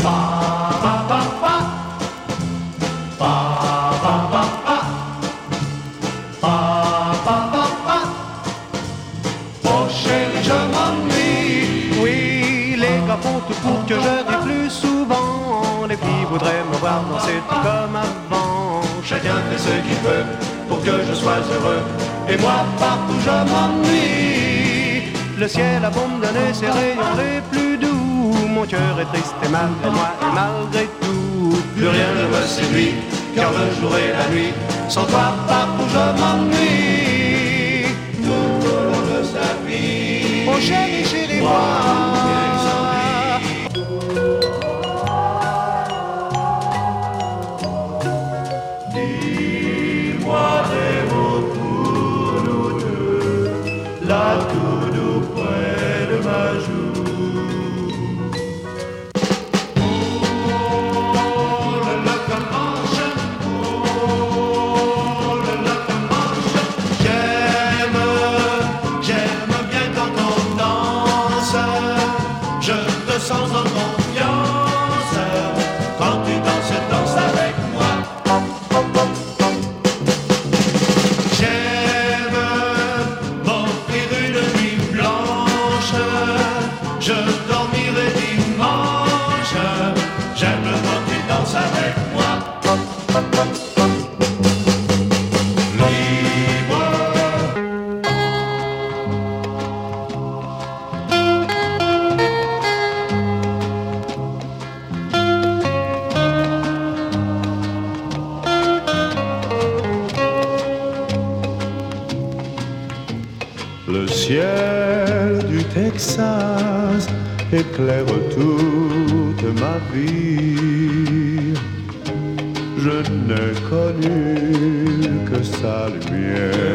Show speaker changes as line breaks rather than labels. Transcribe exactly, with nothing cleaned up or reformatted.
Oh chérie, je m'ennuie. Oui, les gars font tout pour que je rie plus souvent. Les filles voudraient me voir danser tout comme avant. Chacun fait ce qu'il veut pour que je sois heureux. Et moi partout je m'ennuie. Le ciel a beau me donner ses rayons les plus doux. Mon cœur est triste et malgré moi et malgré tout. Plus rien ne me séduit, car le jour et la nuit, sans toi partout je m'ennuie. Tout au long de sa vie, oh chérie, chérie, moi. Dis-moi des mots pour nous deux, là tout doux près de ma joue. Oh, le locomotion, oh, le locomotion. J'aime, j'aime bien quand on danse, je te sens en confiance, quand tu danses, danse avec moi. Je dormirai dimanche. J'aime quand tu danses avec moi. Libre. Le ciel du Texas éclaire toute ma vie. Je n'ai connu que sa lumière.